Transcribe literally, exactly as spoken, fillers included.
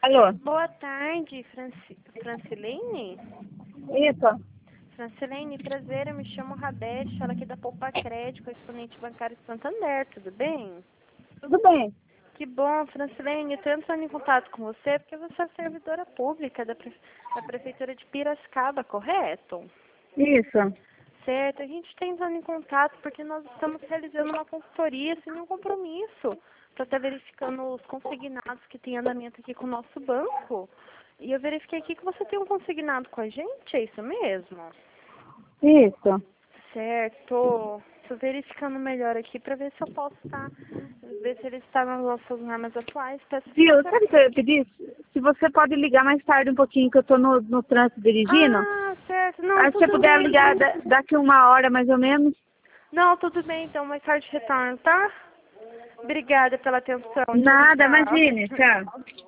Alô? Boa tarde, Franci... Francilene? Isso. Francilene, prazer, eu me chamo Rabete, falo aqui da Poupa Crédito, correspondente bancário Santander, tudo bem? Tudo bem. Que bom, Francilene, eu estou entrando em contato com você porque você é servidora pública da, Pre... da Prefeitura de Piracicaba, correto? Isso. Certo, a gente está entrando em contato porque nós estamos realizando uma consultoria sem nenhum compromisso para estar verificando os consignados que tem andamento aqui com o nosso banco. E eu verifiquei aqui que você tem um consignado com a gente, é isso mesmo? Isso. Certo. Estou verificando melhor aqui para ver se eu posso estar, ver se ele está nas nossas normas atuais. Peço Viu, pra... sabe o que eu ia pedir? Se você pode ligar mais tarde um pouquinho, que eu tô no, no trânsito dirigindo. Ah, certo. Não, Aí se você tudo puder bem. ligar da- daqui uma hora mais ou menos. Não, tudo bem, então mais tarde retorno, tá? Obrigada pela atenção. Tchau, Nada, tchau. imagine. Tchau.